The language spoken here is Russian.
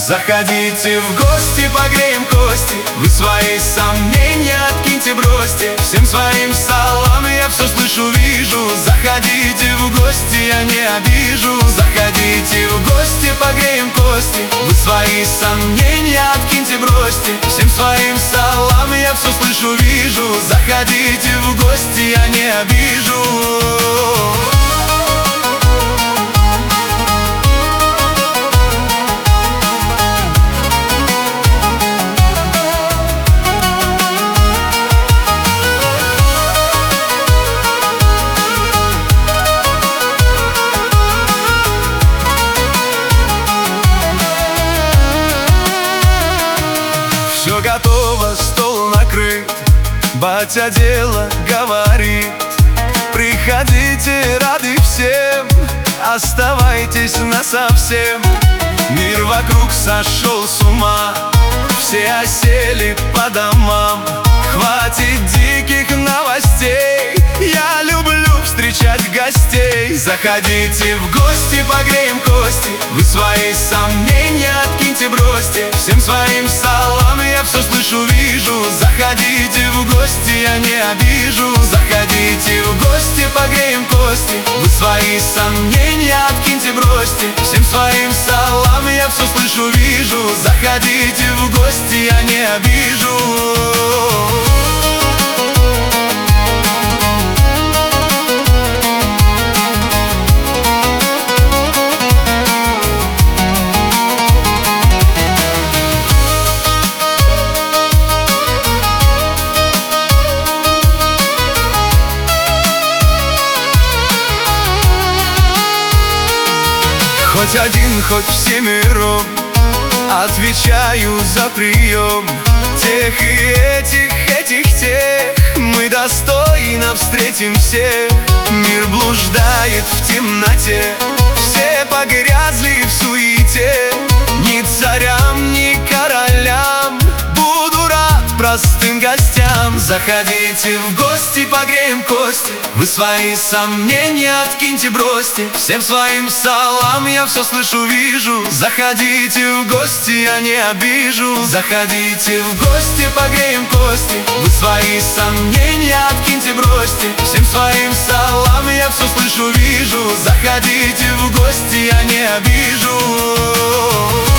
Заходите в гости, погреем кости. Вы свои сомнения откиньте, бросьте. Всем своим салам я все слышу, вижу. Заходите в гости, я не обижу. Заходите в гости, погреем кости. Вы свои сомнения откиньте, бросьте. Всем своим салам я все слышу, вижу. Заходите в гости, я не обижу. Все готово, стол накрыт, батя дело говорит. Приходите, рады всем, оставайтесь насовсем. Мир вокруг сошел с ума, все осели по домам. Хватит диких новостей, я люблю встречать гостей. Заходите в гости, погреем кости. Вы свои сомнения откиньте, бросьте. Всем своим салам я все слышу, вижу. Заходите в гости, я не обижу. Заходите в гости, погреем кости. Вы свои сомнения откиньте, бросьте. Всем своим салам я все слышу, вижу. Заходите в гости, я не обижу. Хоть один, хоть всемиром, отвечаю за прием. Тех и этих, тех мы достойно встретим всех. Мир блуждает в темноте, все погрязли в суете. Ни царям, ни королям буду рад простым гостям. Заходите в гости, погреем кости. Вы свои сомнения откиньте, бросьте. Всем своим салам я все слышу, вижу. Заходите в гости, я не обижу. Заходите в гости, погреем кости. Вы свои сомнения откиньте, бросьте. Всем своим салам я все слышу, вижу. Заходите в гости, я не обижу.